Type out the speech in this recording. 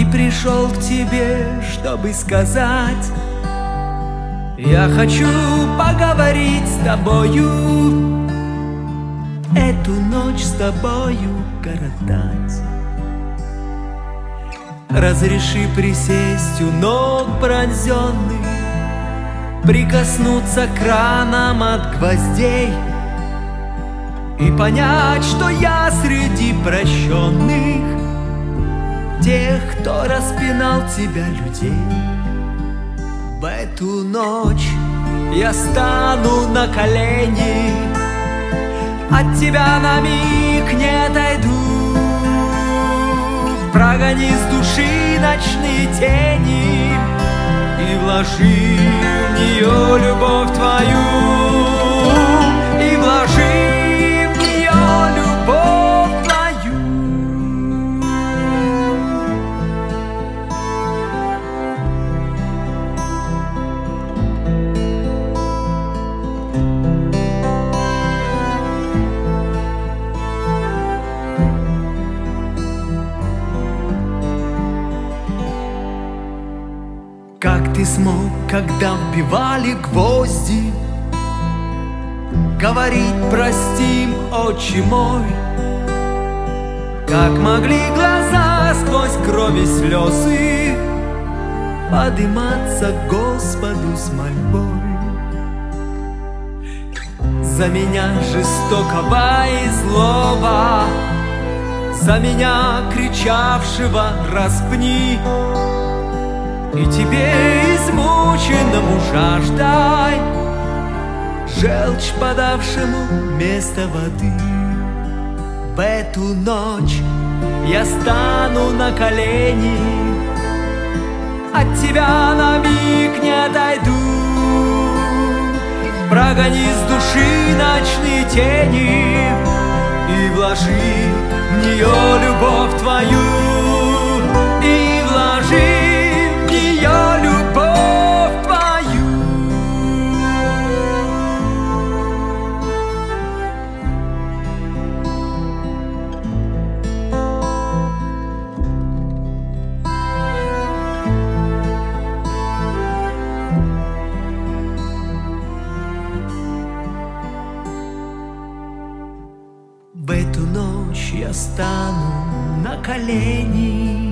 пришел к тебе, чтобы сказать: я хочу поговорить с тобою, эту ночь с тобою коротать. Разреши присесть у ног пронзенных, прикоснуться к ранам от гвоздей и понять, что я среди прощенных, тех, кто распинал тебя, людей. В эту ночь я стану на колени, от тебя на миг не отойду. Прогони с души ночные тени и вложи в нее любовь твою, и вложи в нее любовь твою. Как ты смог, когда вбивали гвозди, говорить простим, отче мой? Как могли глаза сквозь кровь и слезы подниматься к Господу с мольбой? За меня жестокого и злого, за меня кричавшего распни, и тебе, измученному, жаждай, желчь подавшему место воды. В эту ночь я стану на колени, от тебя на миг не отойду. Прогони с души ночные тени и вложи в нее любовь твою, и вложи ее любовь твою. В эту ночь я стану на колени,